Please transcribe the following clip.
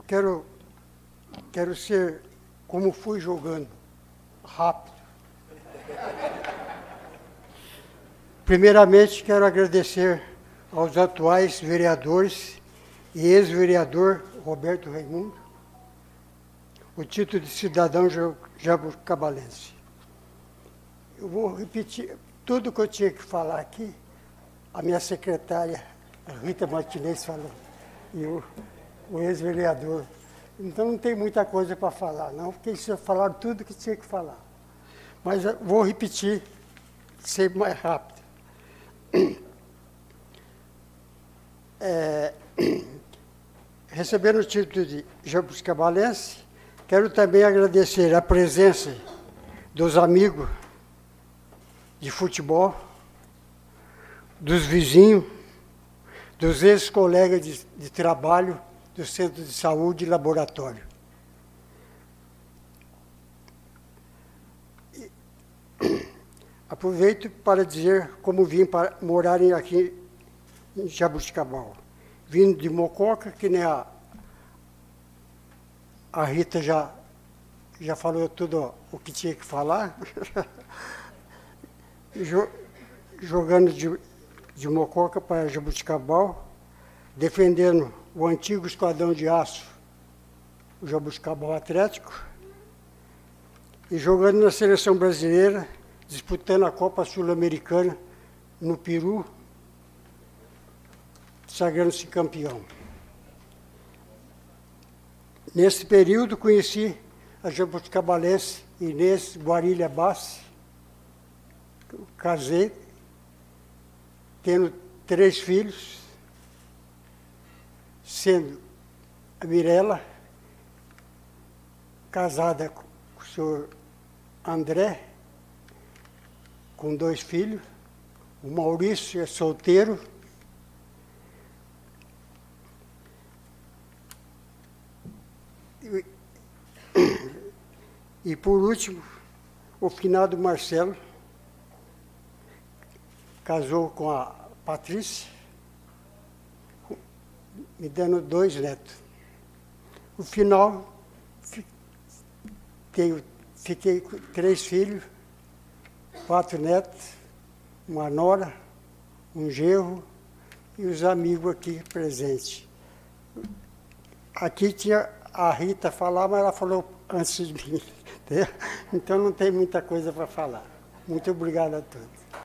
Eu quero ser como fui jogando, rápido. Primeiramente, quero agradecer aos atuais vereadores e ex-vereador Roberto Raimundo o título de cidadão jabuticabalense. Eu vou repetir tudo que eu tinha que falar aqui, a minha secretária, a Rita Martinez, falou, e o ex-vereador. Então não tem muita coisa para falar, não, porque eles falaram tudo que tinha que falar. Mas eu vou repetir, ser mais rápido. Recebendo o título de jabuticabalense, quero também agradecer a presença dos amigos de futebol, dos vizinhos, dos ex-colegas de trabalho do Centro de Saúde e Laboratório. Aproveito para dizer como vim para morarem aqui em Jabuticabal. Vindo de Mococa, que nem a Rita já falou tudo o que tinha que falar. Jogando de Mococa para Jabuticabal, defendendo o antigo Esquadrão de Aço, o Jabuticabal Atlético, e jogando na seleção brasileira, disputando a Copa Sul-Americana no Peru, sagrando-se campeão. Nesse período, conheci a jabuticabalense Inês Guarilha Bassi, casei, tendo 3 filhos, sendo a Mirella, casada com o senhor André, com 2 filhos, o Maurício é solteiro, e por último, o finado Marcelo, casou com a Patrícia, me dando 2 netos. No final, fiquei com 3 filhos, 4 netos, uma nora, um genro e os amigos aqui presentes. Aqui tinha a Rita falar, mas ela falou antes de mim. Então não tem muita coisa para falar. Muito obrigado a todos.